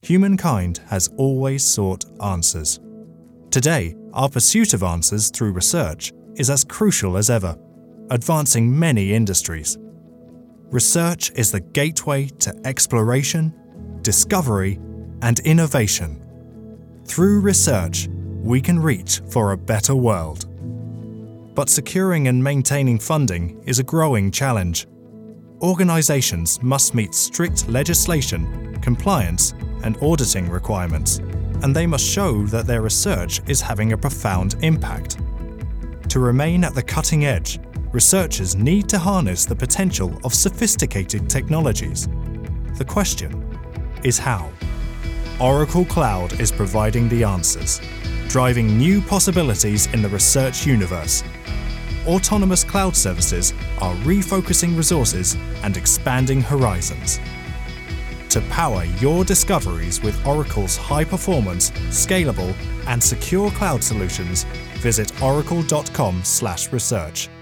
humankind has always sought answers. Today, our pursuit of answers through research is as crucial as ever, advancing many industries. Research is the gateway to exploration, discovery, and innovation. Through research, we can reach for a better world. But securing and maintaining funding is a growing challenge. Organizations must meet strict legislation, compliance, and auditing requirements, and they must show that their research is having a profound impact. To remain at the cutting edge, researchers need to harness the potential of sophisticated technologies. The question is how? Oracle Cloud is providing the answers, driving new possibilities in the research universe. Autonomous cloud services are refocusing resources and expanding horizons. To power your discoveries with Oracle's high-performance, scalable, and secure cloud solutions, visit oracle.com/research.